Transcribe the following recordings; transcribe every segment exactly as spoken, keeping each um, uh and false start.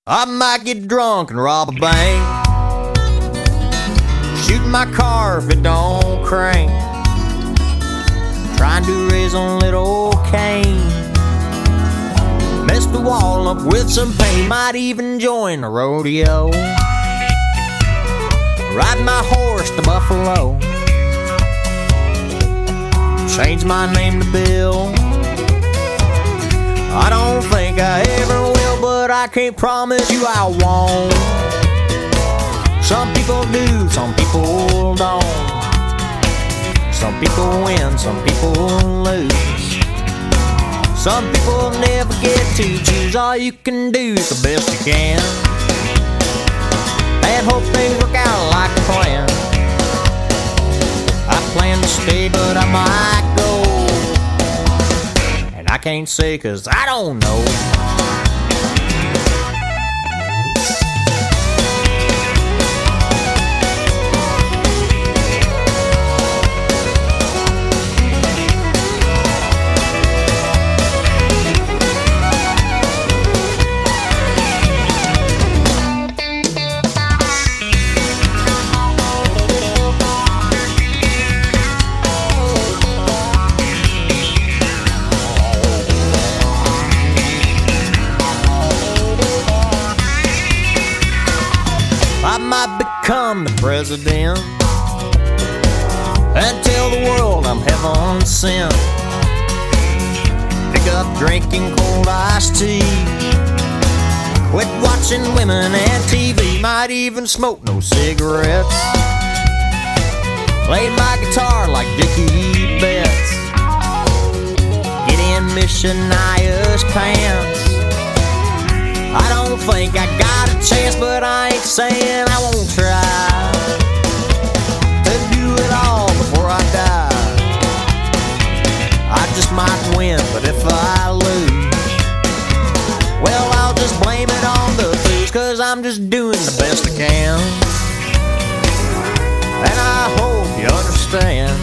I might get drunk and rob a bank, shoot my car if it don't crank, trying to raise on little old Cain, mess the wall up with some paint, might even join the rodeo, ride my horse to Buffalo, change my name to Bill. I don't think I ever will, but I can't promise you I won't. Some people do, some people don't. Some people win, some people lose. Some people never get to choose. All you can do is the best you can, and hope things work out like a plan. I plan to stay, but I might go, and I can't say 'cause I don't know. I might become the president and tell the world I'm heaven sent. Pick up drinking cold iced tea, quit watching women and T V, might even smoke no cigarettes, play my guitar like Dickie Betts, get in Michela's pants. I don't think I got a chance, but I ain't saying I won't try to do it all before I die. I just might win, but if I lose, well, I'll just blame it on the booze, 'cause I'm just doing the best I can, and I hope you understand.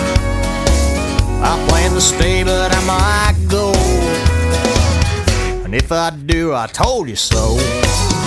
I plan to stay, but I might go, and if I do, I told you so.